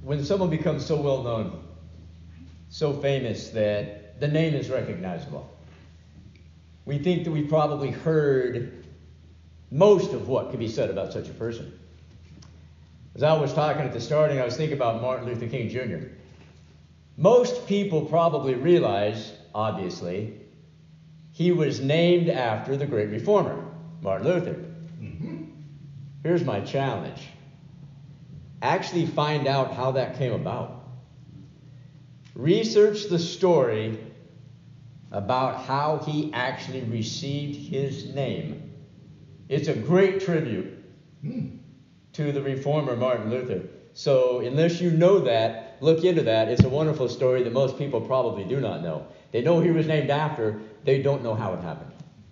when someone becomes so well known, so famous that the name is recognizable, we think that we've probably heard most of what could be said about such a person. As I was talking at the starting, I was thinking about Martin Luther King Jr. Most people probably realize, obviously, he was named after the great reformer, Martin Luther. Here's my challenge. Actually find out how that came about. Research the story about how he actually received his name. It's a great tribute to the reformer Martin Luther. So unless you know that, look into that. It's a wonderful story that most people probably do not know. They know he was named after, they don't know how it happened.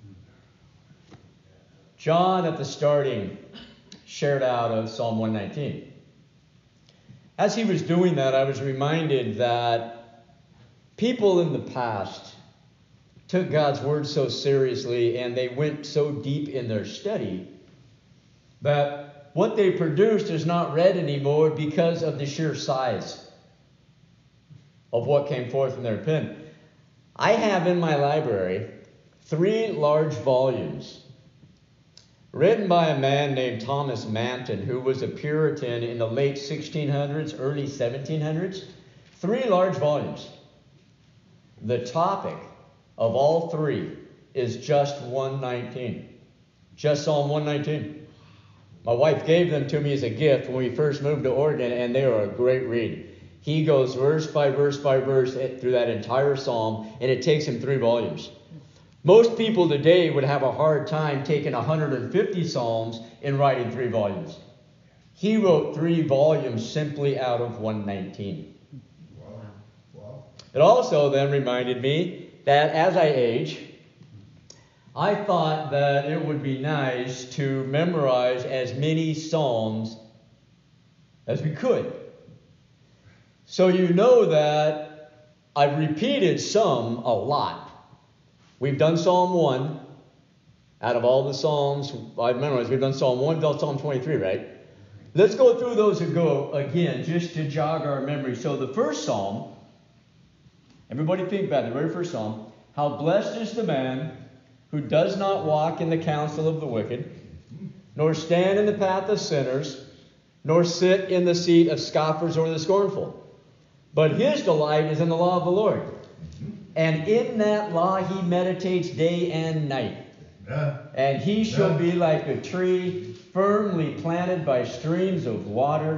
John at the starting shared out of Psalm 119. As he was doing that, I was reminded that people in the past took God's word so seriously and they went so deep in their study that what they produced is not read anymore because of the sheer size of what came forth in their pen. I have in my library 3 large volumes written by a man named Thomas Manton, who was a Puritan in the late 1600s, early 1700s. 3 large volumes. The topic of all 3 is just 119. Just Psalm 119. My wife gave them to me as a gift when we first moved to Oregon, and they are a great read. He goes verse by verse by verse through that entire psalm, and it takes him 3 volumes. Most people today would have a hard time taking 150 psalms and writing 3 volumes. He wrote 3 volumes simply out of 119. Wow. It also then reminded me that as I age, I thought that it would be nice to memorize as many psalms as we could. So you know that I've repeated some a lot. We've done Psalm 1. Out of all the Psalms I've memorized, we've done Psalm 1 till Psalm 23, right? Let's go through those again, just to jog our memory. So the first Psalm, everybody think about it, the very first Psalm. How blessed is the man who does not walk in the counsel of the wicked, nor stand in the path of sinners, nor sit in the seat of scoffers or the scornful. But his delight is in the law of the Lord. And in that law he meditates day and night. And he shall be like a tree firmly planted by streams of water,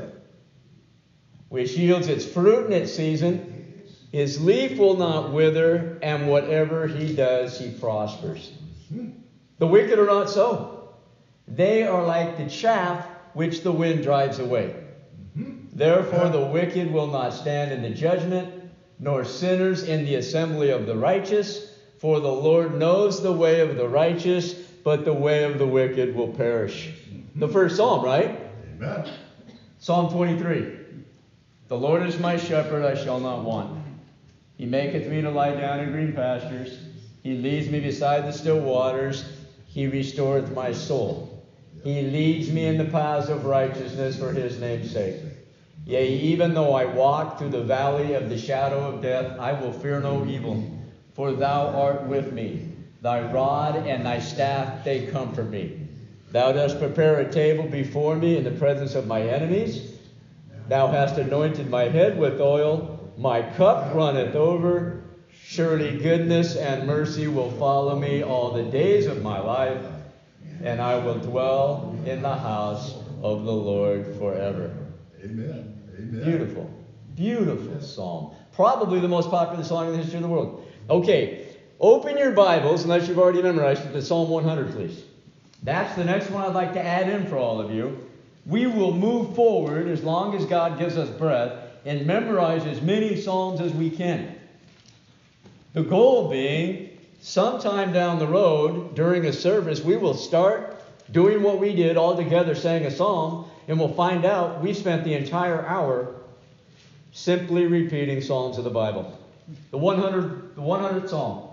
which yields its fruit in its season. His leaf will not wither, and whatever he does, he prospers. The wicked are not so. They are like the chaff which the wind drives away. Therefore the wicked will not stand in the judgment, nor sinners in the assembly of the righteous. For the Lord knows the way of the righteous, but the way of the wicked will perish. The first psalm, right? Amen. Psalm 23. The Lord is my shepherd, I shall not want. He maketh me to lie down in green pastures. He leads me beside the still waters. He restoreth my soul. He leads me in the paths of righteousness for his name's sake. Yea, even though I walk through the valley of the shadow of death, I will fear no evil, for thou art with me. Thy rod and thy staff, they comfort me. Thou dost prepare a table before me in the presence of my enemies. Thou hast anointed my head with oil. My cup runneth over. Surely goodness and mercy will follow me all the days of my life, and I will dwell in the house of the Lord forever. Amen. Amen. Beautiful, beautiful psalm. Probably the most popular song in the history of the world. Okay, open your Bibles, unless you've already memorized it, to Psalm 100, please. That's the next one I'd like to add in for all of you. We will move forward as long as God gives us breath and memorize as many psalms as we can. The goal being, sometime down the road, during a service, we will start doing what we did all together, saying a psalm, and we'll find out we spent the entire hour simply repeating psalms of the Bible. The 100th Psalm.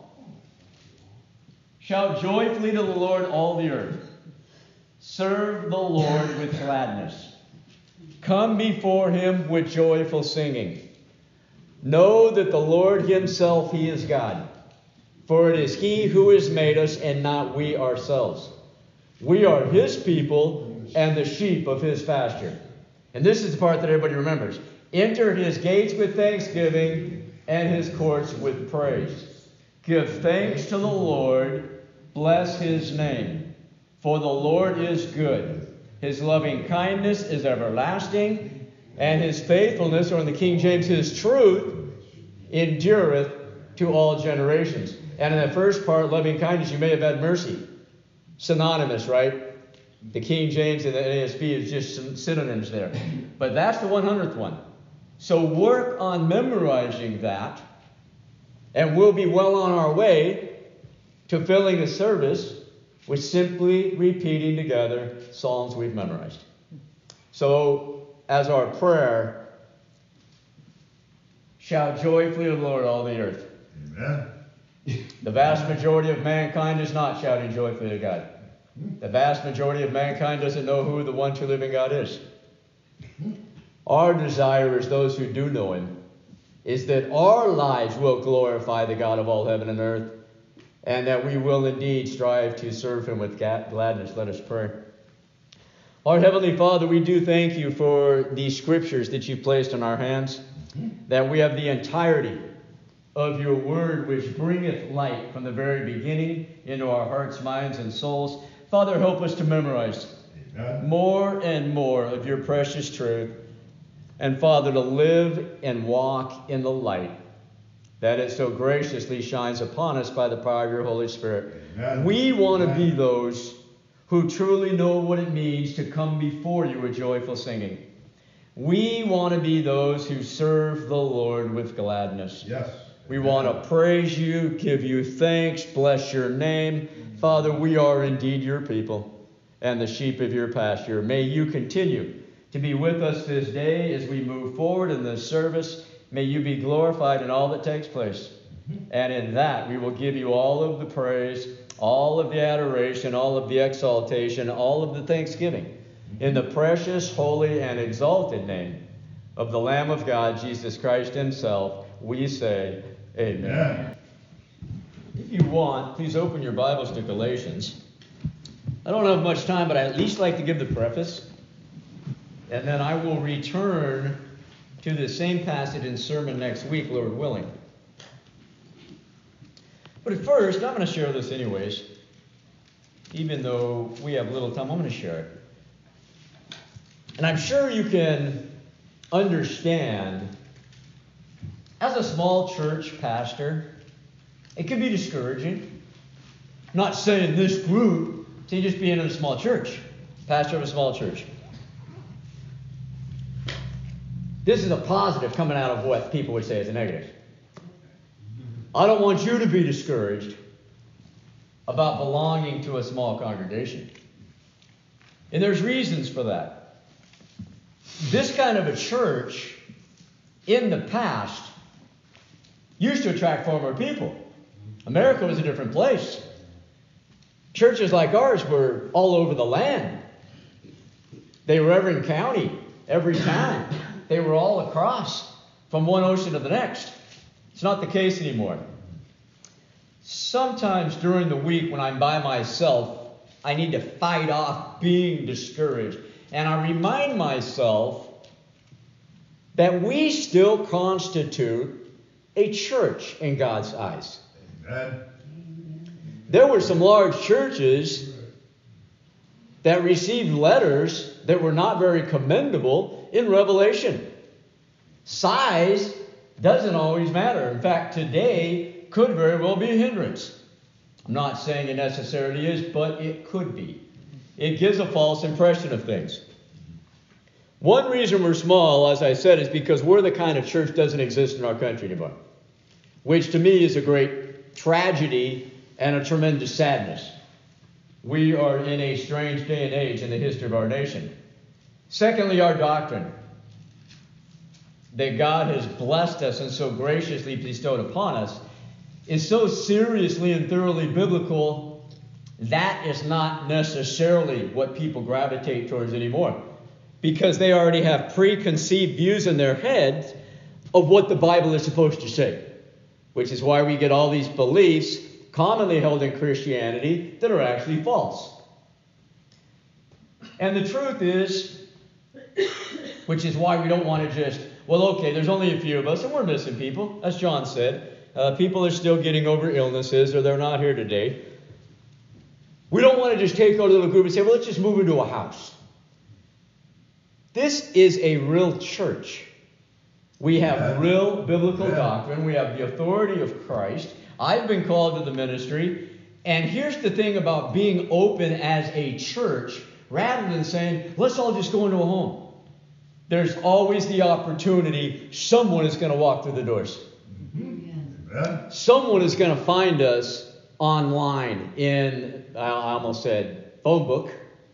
Shout joyfully to the Lord, all the earth. Serve the Lord with gladness. Come before him with joyful singing. Know that the Lord himself, he is God. For it is he who has made us and not we ourselves. We are his people and the sheep of his pasture. And this is the part that everybody remembers. Enter his gates with thanksgiving and his courts with praise. Give thanks to the Lord. Bless his name. For the Lord is good. His loving kindness is everlasting. And his faithfulness, or in the King James, his truth, endureth to all generations. And in the first part, loving kindness, you may have had mercy. Synonymous, right? The King James and the NASB is just some synonyms there. But that's the 100th one. So work on memorizing that, and we'll be well on our way to filling the service with simply repeating together psalms we've memorized. So, as our prayer, shout joyfully to the Lord, all the earth. Amen. The vast majority of mankind is not shouting joyfully to God. The vast majority of mankind doesn't know who the one true living God is. Our desire as those who do know him is that our lives will glorify the God of all heaven and earth, and that we will indeed strive to serve him with gladness. Let us pray. Our Heavenly Father, we do thank you for these scriptures that you placed in our hands, that we have the entirety of your word, which bringeth light from the very beginning into our hearts, minds, and souls. Father, help us to memorize more and more of your precious truth. And Father, to live and walk in the light that it so graciously shines upon us by the power of your Holy Spirit. Amen. We want to be those who truly know what it means to come before you with joyful singing. We want to be those who serve the Lord with gladness. Yes. We want to praise you, give you thanks, bless your name. Father, we are indeed your people and the sheep of your pasture. May you continue to be with us this day as we move forward in this service. May you be glorified in all that takes place. And in that, we will give you all of the praise, all of the adoration, all of the exaltation, all of the thanksgiving. In the precious, holy, and exalted name of the Lamb of God, Jesus Christ himself, we say, Amen. Amen. If you want, please open your Bibles to Galatians. I don't have much time, but I at least like to give the preface. And then I will return to the same passage in sermon next week, Lord willing. But at first, I'm going to share this anyways. Even though we have little time, I'm going to share it. And I'm sure you can understand, as a small church pastor, it can be discouraging. I'm not saying this group, to just being in a small church, pastor of a small church. This is a positive coming out of what people would say is a negative. I don't want you to be discouraged about belonging to a small congregation. And there's reasons for that. This kind of a church, in the past, used to attract far more people. America was a different place. Churches like ours were all over the land. They were every county, every town. They were all across from one ocean to the next. It's not the case anymore. Sometimes during the week when I'm by myself, I need to fight off being discouraged. And I remind myself that we still constitute a church in God's eyes. Amen. There were some large churches that received letters that were not very commendable in Revelation. Size doesn't always matter. In fact, today could very well be a hindrance. I'm not saying it necessarily is, but it could be. It gives a false impression of things. One reason we're small, as I said, is because we're the kind of church that doesn't exist in our country anymore, which to me is a great tragedy and a tremendous sadness. We are in a strange day and age in the history of our nation. Secondly, our doctrine, that God has blessed us and so graciously bestowed upon us, is so seriously and thoroughly biblical, that is not necessarily what people gravitate towards anymore. because they already have preconceived views in their heads of what the Bible is supposed to say, which is why we get all these beliefs commonly held in Christianity that are actually false. And the truth is, which is why we don't want to just, well, okay, there's only a few of us, and we're missing people, as John said. People are still getting over illnesses, or they're not here today. We don't want to just take our little group and say, well, let's just move into a house. This is a real church. We have real biblical doctrine. We have the authority of Christ. I've been called to the ministry. And here's the thing about being open as a church, rather than saying, let's all just go into a home. There's always the opportunity someone is going to walk through the doors. Amen. Someone is going to find us online in, I almost said, phone book.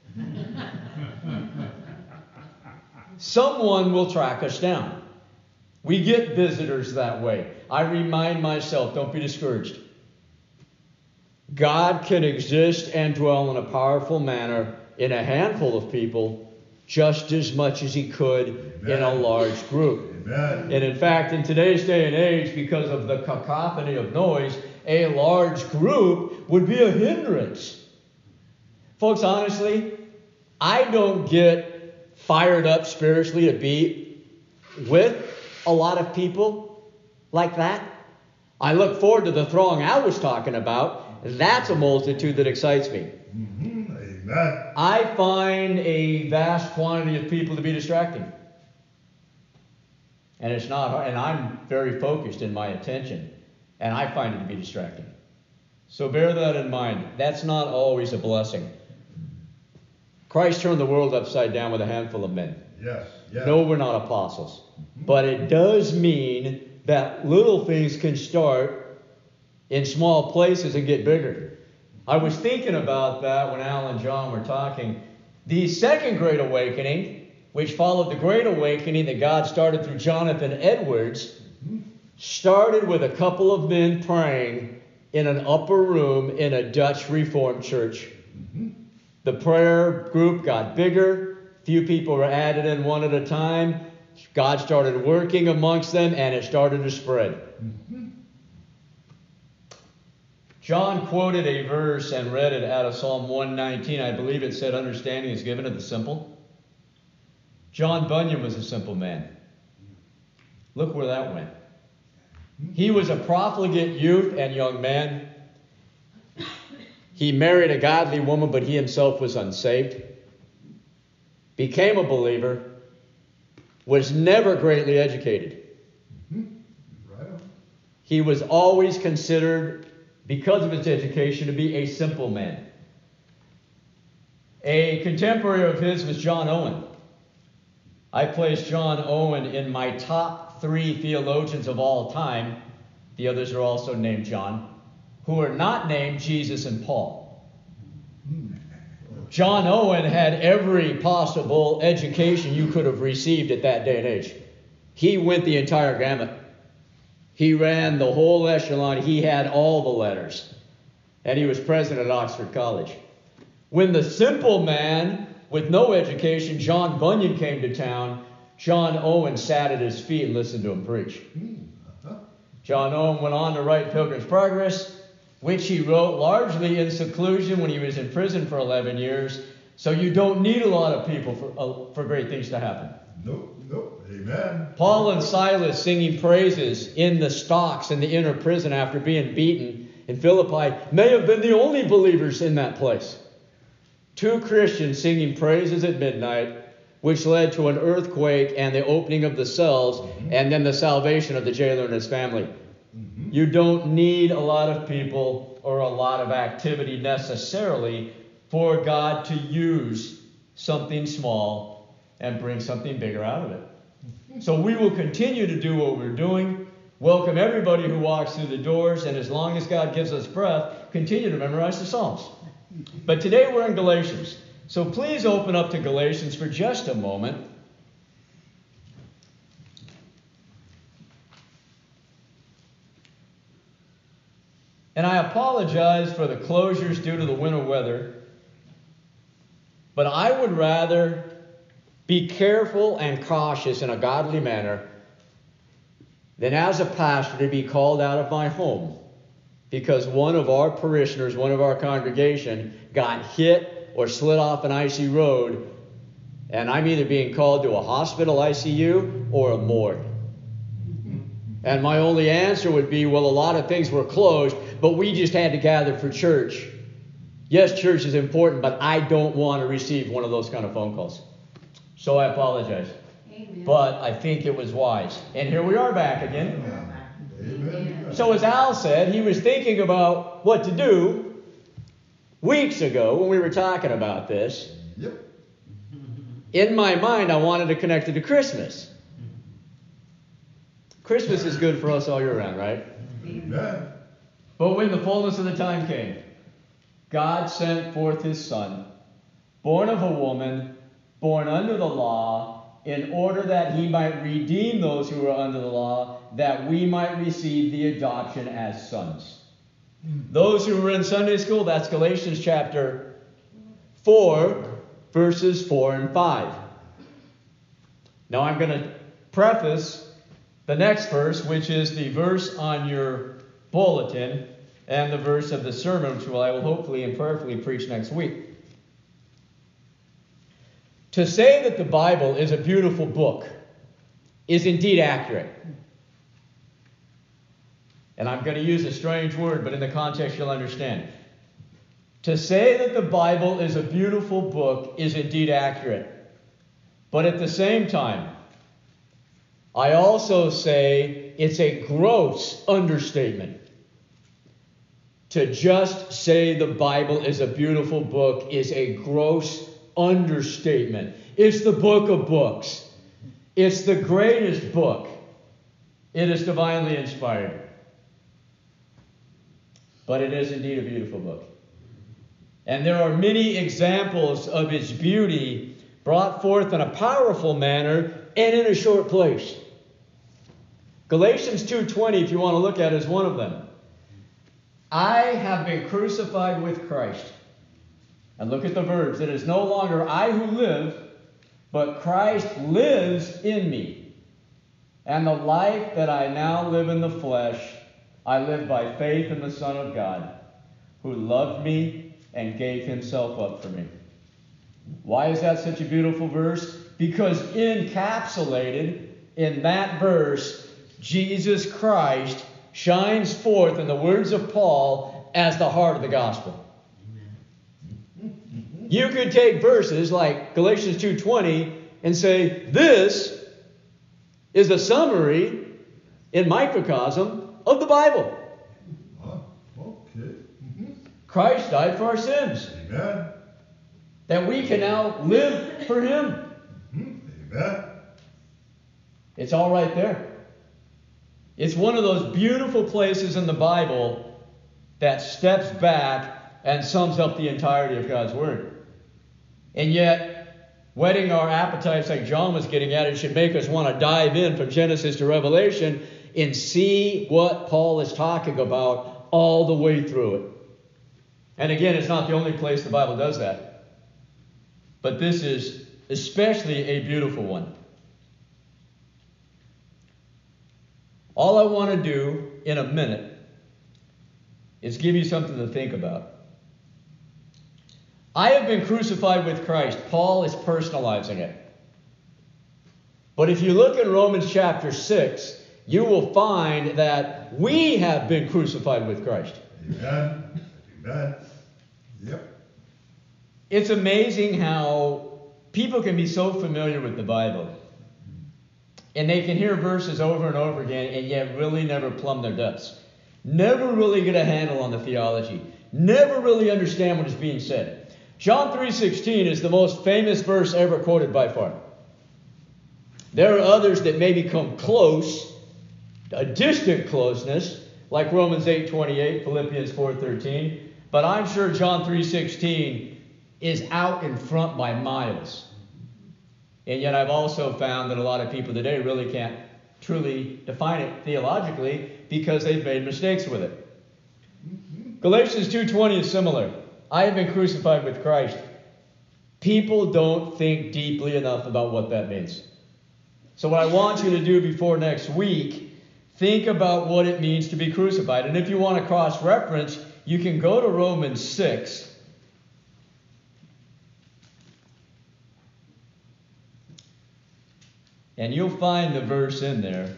Someone will track us down. We get visitors that way. I remind myself, don't be discouraged. God can exist and dwell in a powerful manner in a handful of people just as much as he could in a large group. Amen. And in fact, in today's day and age, because of the cacophony of noise, a large group would be a hindrance. Folks, honestly, I don't get fired up spiritually to be with a lot of people like that. I look forward to the throng I was talking about. That's a multitude that excites me. Mm-hmm. Amen. I find a vast quantity of people to be distracting. And it's not hard, and I'm very focused in my attention, and I find it to be distracting. So bear that in mind. That's not always a blessing. Christ turned the world upside down with a handful of men. Yes. Yes. No, we're not apostles. But it does mean that little things can start in small places and get bigger. I was thinking about that when Al and John were talking. The second Great Awakening, which followed the Great Awakening that God started through Jonathan Edwards, started with a couple of men praying in an upper room in a Dutch Reformed church. The prayer group got bigger. Few people were added in one at a time. God started working amongst them, and it started to spread. John quoted a verse and read it out of Psalm 119. I believe it said, understanding is given to the simple. John Bunyan was a simple man. Look where that went. He was a profligate youth and young man. He married a godly woman, but he himself was unsaved. Became a believer. Was never greatly educated. He was always considered, because of his education, to be a simple man. A contemporary of his was John Owen. I place John Owen in my top 3 theologians of all time. The others are also named John, who are not named Jesus and Paul. John Owen had every possible education you could have received at that day and age. He went the entire gamut. He ran the whole echelon. He had all the letters. And he was president at Oxford College. When the simple man with no education, John Bunyan, came to town, John Owen sat at his feet and listened to him preach. John Owen went on to write Pilgrim's Progress, which he wrote largely in seclusion when he was in prison for 11 years. So you don't need a lot of people for great things to happen. Nope. Amen. Paul and Silas singing praises in the stocks in the inner prison after being beaten in Philippi may have been the only believers in that place. 2 Christians singing praises at midnight, which led to an earthquake and the opening of the cells, and then the salvation of the jailer and his family. You don't need a lot of people or a lot of activity necessarily for God to use something small and bring something bigger out of it. So we will continue to do what we're doing, welcome everybody who walks through the doors, and as long as God gives us breath, continue to memorize the Psalms. But today we're in Galatians. So please open up to Galatians for just a moment. And I apologize for the closures due to the winter weather, but I would rather be careful and cautious in a godly manner than as a pastor to be called out of my home because one of our parishioners, one of our congregation, got hit or slid off an icy road, and I'm either being called to a hospital ICU or a morgue. And my only answer would be, well, a lot of things were closed, but we just had to gather for church. Yes, church is important, but I don't want to receive one of those kind of phone calls. So I apologize. Amen. But I think it was wise. And here we are back again. Amen. So as Al said, he was thinking about what to do weeks ago when we were talking about this. Yep. In my mind, I wanted to connect it to Christmas. Christmas is good for us all year round, right? Amen. But when the fullness of the time came, God sent forth his Son, born of a woman, born under the law, in order that he might redeem those who were under the law, that we might receive the adoption as sons. Those who were in Sunday school, that's Galatians chapter 4, verses 4 and 5. Now I'm going to preface the next verse, which is the verse on your bulletin and the verse of the sermon, which I will hopefully and prayerfully preach next week. To say that the Bible is a beautiful book is indeed accurate. And I'm going to use a strange word, but in the context you'll understand. To say that the Bible is a beautiful book is indeed accurate. But at the same time, I also say it's a gross understatement. To just say the Bible is a beautiful book is a gross understatement. It's the book of books. It's the greatest book. It is divinely inspired. But it is indeed a beautiful book. And there are many examples of its beauty brought forth in a powerful manner and in a short place. Galatians 2:20, if you want to look at it, is one of them. I have been crucified with Christ. And look at the verbs. It is no longer I who live, but Christ lives in me. And the life that I now live in the flesh, I live by faith in the Son of God, who loved me and gave himself up for me. Why is that such a beautiful verse? Because encapsulated in that verse, Jesus Christ shines forth, in the words of Paul, as the heart of the gospel. You could take verses like Galatians 2:20 and say, this is a summary in microcosm of the Bible. Okay. Christ died for our sins, Amen. that we can now live for him. Amen. It's all right there. It's one of those beautiful places in the Bible that steps back and sums up the entirety of God's Word. And yet, whetting our appetites like John was getting at, it should make us want to dive in from Genesis to Revelation and see what Paul is talking about all the way through it. And again, it's not the only place the Bible does that. But this is especially a beautiful one. All I want to do in a minute is give you something to think about. I have been crucified with Christ. Paul is personalizing it. But if you look in Romans chapter 6, you will find that we have been crucified with Christ. Amen. Amen. Yep. It's amazing how people can be so familiar with the Bible, and they can hear verses over and over again, and yet really never plumb their depths. Never really get a handle on the theology. Never really understand what is being said. John 3:16 is the most famous verse ever quoted by far. There are others that maybe come close, a distant closeness, like Romans 8:28, Philippians 4:13. But I'm sure John 3:16 is out in front by miles. And yet I've also found that a lot of people today really can't truly define it theologically because they've made mistakes with it. Galatians 2:20 is similar. I have been crucified with Christ. People don't think deeply enough about what that means. So what I want you to do before next week, think about what it means to be crucified. And if you want to cross-reference, you can go to Romans 6. And you'll find the verse in there.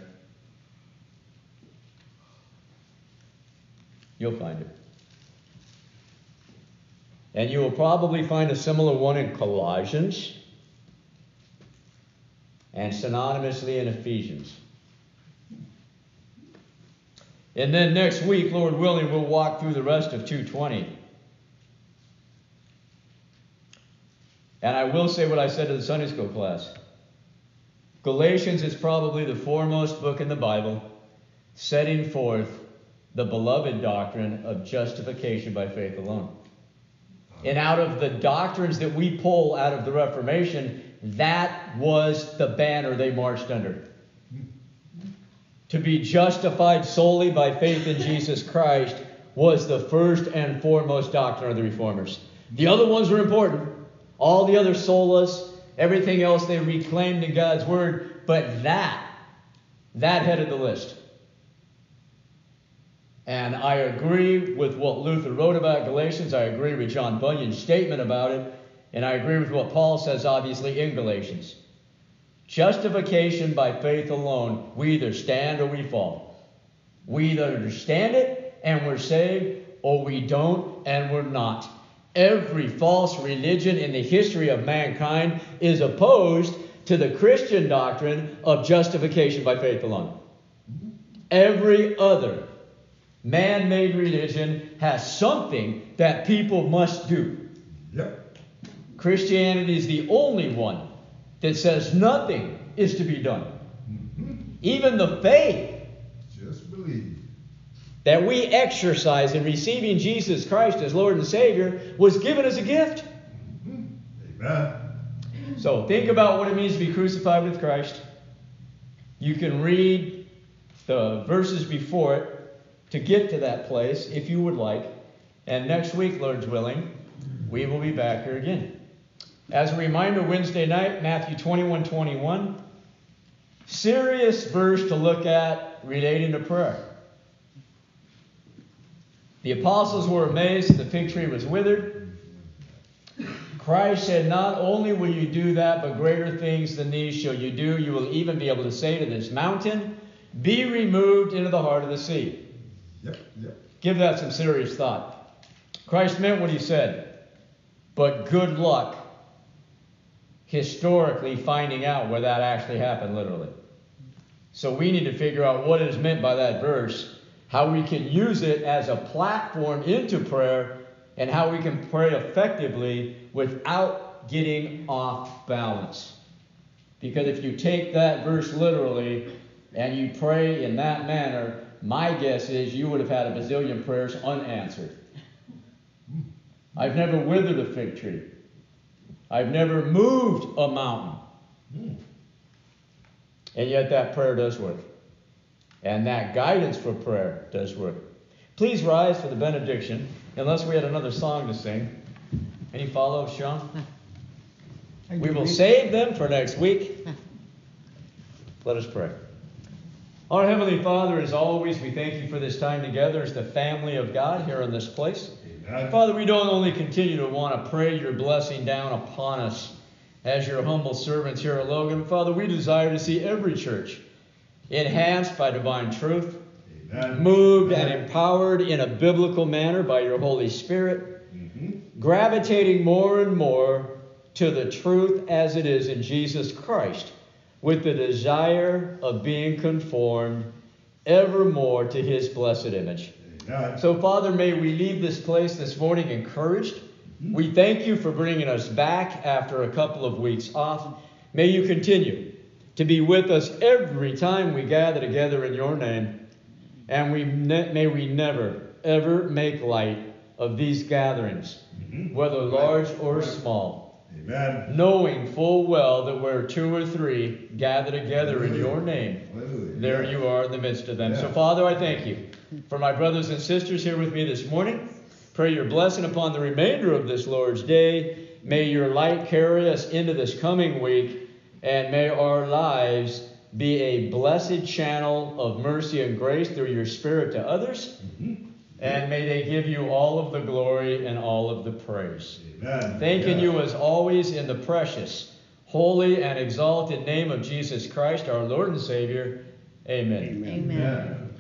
You'll find it. And you will probably find a similar one in Colossians and synonymously in Ephesians. And then next week, Lord willing, we'll walk through the rest of 2:20. And I will say what I said to the Sunday school class. Galatians is probably the foremost book in the Bible, setting forth the beloved doctrine of justification by faith alone. And out of the doctrines that we pull out of the Reformation, that was the banner they marched under. To be justified solely by faith in Jesus Christ was the first and foremost doctrine of the Reformers. The other ones were important. All the other solas, everything else they reclaimed in God's Word, but that headed the list. And I agree with what Luther wrote about Galatians. I agree with John Bunyan's statement about it. And I agree with what Paul says, obviously, in Galatians. Justification by faith alone, we either stand or we fall. We either understand it and we're saved, or we don't and we're not. Every false religion in the history of mankind is opposed to the Christian doctrine of justification by faith alone. Every other man-made religion has something that people must do. Yep. Christianity is the only one that says nothing is to be done. Even the faith Just believe. that we exercise in receiving Jesus Christ as Lord and Savior was given as a gift. Amen. So think about what it means to be crucified with Christ. You can read the verses before it to get to that place if you would like. And next week, Lord's willing, we will be back here again. As a reminder, Wednesday night, Matthew 21:21. Serious verse to look at relating to prayer. The apostles were amazed that the fig tree was withered. Christ said, not only will you do that, but greater things than these shall you do. You will even be able to say to this mountain, be removed into the heart of the sea. Yep. Give that some serious thought. Christ meant what he said. But good luck historically finding out where that actually happened literally. So we need to figure out what is meant by that verse, how we can use it as a platform into prayer, and how we can pray effectively without getting off balance. Because if you take that verse literally and you pray in that manner, my guess is you would have had a bazillion prayers unanswered. I've never withered a fig tree. I've never moved a mountain. And yet that prayer does work. And that guidance for prayer does work. Please rise for the benediction, unless we had another song to sing. Any follow-ups, Sean? We will save them for next week. Let us pray. Our Heavenly Father, as always, we thank you for this time together as the family of God here in this place. Amen. Father, we don't only continue to want to pray your blessing down upon us as your humble servants here at Logan. Father, we desire to see every church enhanced by divine truth, Amen. moved and empowered in a biblical manner by your Holy Spirit, gravitating more and more to the truth as it is in Jesus Christ, with the desire of being conformed evermore to his blessed image. Amen. So, Father, may we leave this place this morning encouraged. We thank you for bringing us back after a couple of weeks off. May you continue to be with us every time we gather together in your name. And may we never, ever make light of these gatherings, whether large or small. Amen. Knowing full well that where two or three gather together in your name, Hallelujah. there you are in the midst of them. Yeah. So, Father, I thank you for my brothers and sisters here with me this morning. Pray your blessing upon the remainder of this Lord's day. May your light carry us into this coming week, and may our lives be a blessed channel of mercy and grace through your Spirit to others. And may they give you all of the glory and all of the praise. Amen. Thanking you as always in the precious, holy, and exalted name of Jesus Christ, our Lord and Savior. Amen. Amen. Amen.